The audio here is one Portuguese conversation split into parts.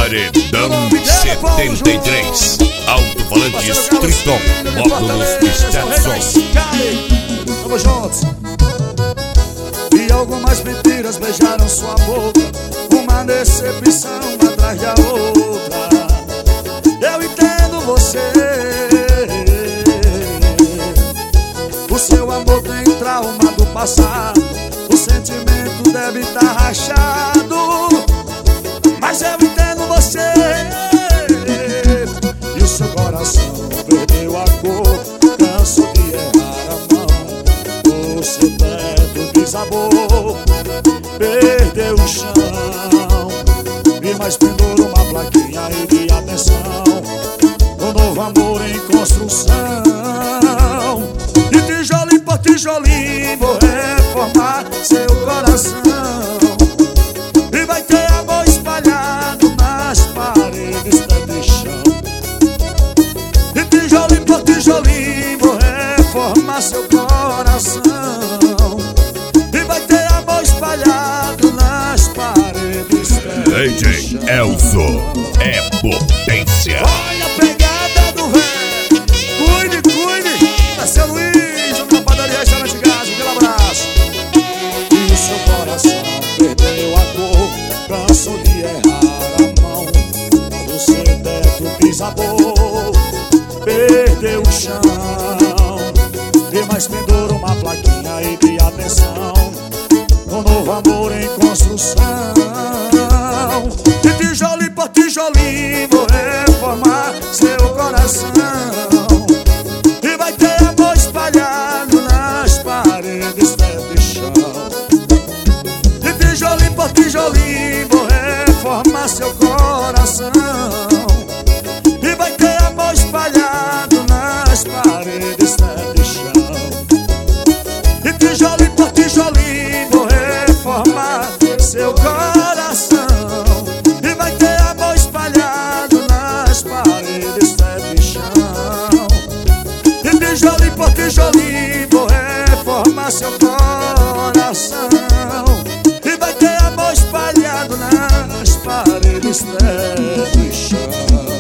Paredão 73. Alto-falantes Triton. Módulos Stetson. Vamos juntos. E algumas mentiras beijaram sua boca, uma decepção atrás da outra. Eu entendo você. O seu amor tem trauma do passado, o sentimento deve estar rachado. Mas eu entendo você. E o seu coração perdeu a cor, cansou de errar a mão. O seu teto desabou, perdeu o chão. E mais pendurou uma plaquinha aí de atenção. Um novo amor em construção. De tijolinho por tijolinho vou reformar seu coração. E vai ter amor espalhado nas paredes desse chão. De tijolinho por tijolinho vou reformar seu coração. E vai ter amor espalhado nas paredes desse chão. DJ Elzo é potência. Olha a pegada do velho. Cuide, cuide. É seu Luiz, na padaria Restaurante Gás. Aquele abraço. E o seu coração perdeu a cor, cansou de errar a mão. O seu teto desabou, perdeu o chão. E mais pendura uma plaquinha aí de atenção. Um novo amor em construção. De tijolinho por tijolinho vou reformar seu coração. E vai ter amor espalhado nas paredes desse chão. De tijolinho por tijolinho vou reformar seu coração. E vai ter amor espalhado nas paredes desse chão. De tijolinho por tijolinho vou reformar seu coração. E vai ter amor espalhado nas paredes desse chão. De tijolinho por tijolinho vou reformar seu coração. E vai ter amor espalhado nas paredes desse chão.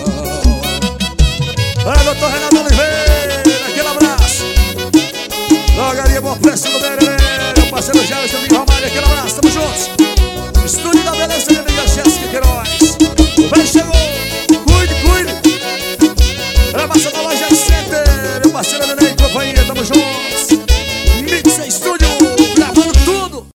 Aí, doutor Renato Oliveira, aquele abraço. Drogaria Bom Preço do Berê, meu parceiro Jairus, amigo Romário, aquele abraço, tamo juntos. Estúdio da Beleza, minha amiga Jéssica Queiroz. Vem,